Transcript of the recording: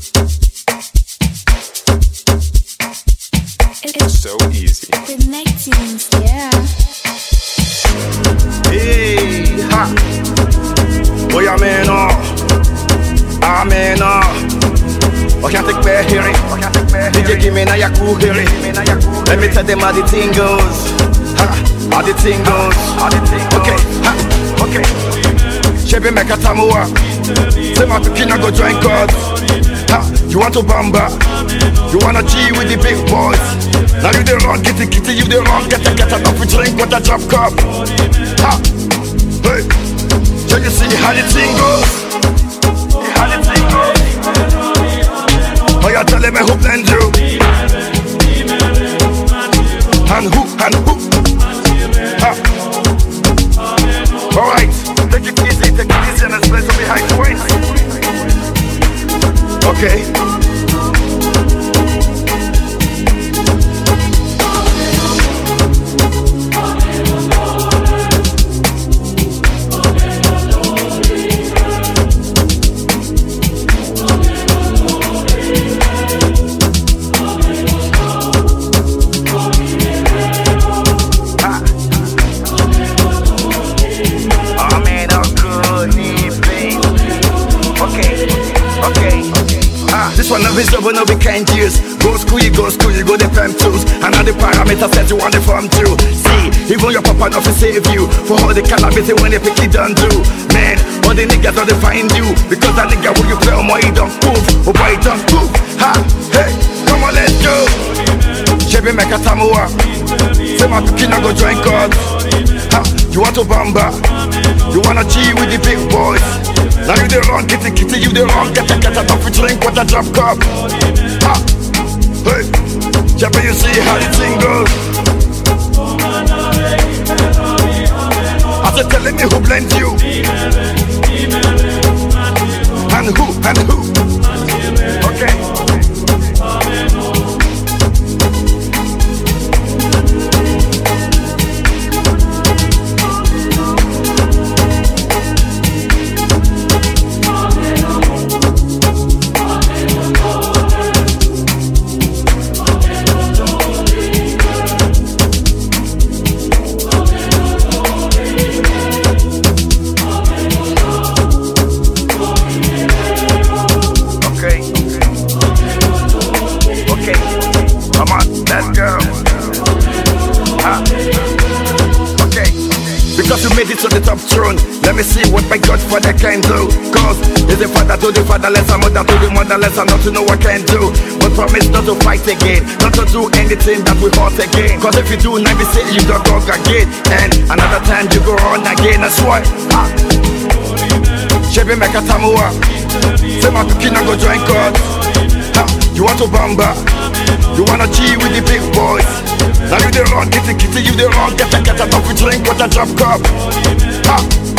It's so easy. Connecting, yeah. Hey, ha. Boy, I'm in I can't take back hearing. DJ give me now your cool hearing. Let me tell them how the thing goes. Ha, how the thing goes. Okay, ha, okay. Chebe meka tamua. Say my tukina go join God. Ha, you want to bamba? You wanna G with the big boys? Now you the wrong, kitty, you the wrong, get enough to drink with a drop cup. Ha, hey, so you see how the thing goes? How the thing goes? Oh, you're telling me who blend you? And who? Ha. Alright, take it easy and let's play some behind the waist. Okay. This one of his over no we can't use. Go school, you go the fam tools. And all the parameters that you want the form to. See, even your papa not to save you. For all the cannabis when they pick it done do. Man, all the niggas don't find you. Because that nigga when you play on my don't move. Oh boy, don't move. Ha, hey, come on, let's go. Chebe meka tamua. Say my tukina go join God. Ha, you want to bamba? You wanna G with the big boys? Now you the wrong, kitty, you the wrong, get enough to drink with a drop cup. Ha, hey, Chebe, you see how the thing goes? I said telling me who blends you. And who? Okay. Come on, let's go. Okay. Because you made it to the top throne, let me see what my Godfather can do. Cause he's the father to the fatherless, a mother to the motherless, and not to know what I can do. But promise not to fight again, not to do anything that will hurt again. Cause if you do, now say you don't go again. And another time you go on again, that's why. Chebe meka tamua. Say my tukina go join God. You want to bamba? You wanna G with the big boys? Now you the wrong, kitty, you the wrong, get enough to drink with a drop cup. Ha.